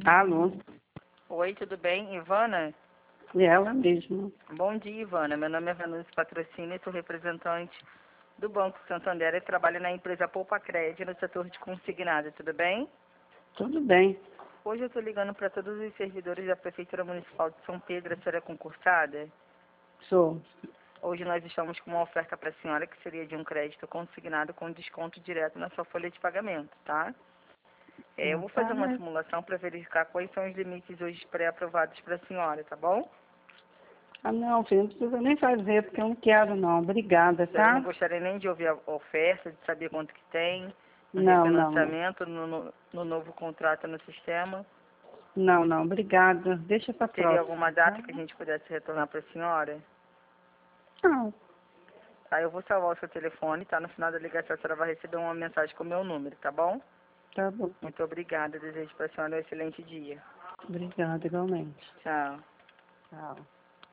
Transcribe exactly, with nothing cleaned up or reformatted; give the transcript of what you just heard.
Alô, Oi, tudo bem? Ivana? é ela mesma. Bom dia, Ivana. Meu nome é Vanucci Patrocínio e sou representante do Banco Santander e trabalho na empresa Poupa Crédito no setor de consignado, tudo bem? Tudo bem. Hoje eu estou ligando para todos os servidores da Prefeitura Municipal de São Pedro, a senhora é concursada? Sou. Hoje nós estamos com uma oferta para a senhora que seria de um crédito consignado com desconto direto na sua folha de pagamento, tá? É, eu Ah, vou tá, fazer uma mas... simulação para verificar quais são os limites hoje pré-aprovados para a senhora, tá bom? ah, não, filho, não precisa nem fazer, porque eu não quero, não. Obrigada, A senhora não tá? gostaria nem de ouvir a oferta, de saber quanto que tem, no Não, não, não. refinanciamento, no, no, no novo contrato no sistema? Não, não, obrigada. Deixa pra Teria próxima, alguma tá? data que a gente pudesse retornar para a senhora? Não, Tá, eu vou salvar o seu telefone, tá? No final da ligação a senhora vai receber uma mensagem com o meu número, tá bom? tá bom. Muito obrigada, desejo para a senhora um excelente dia. Obrigada, igualmente. Tchau. Tchau.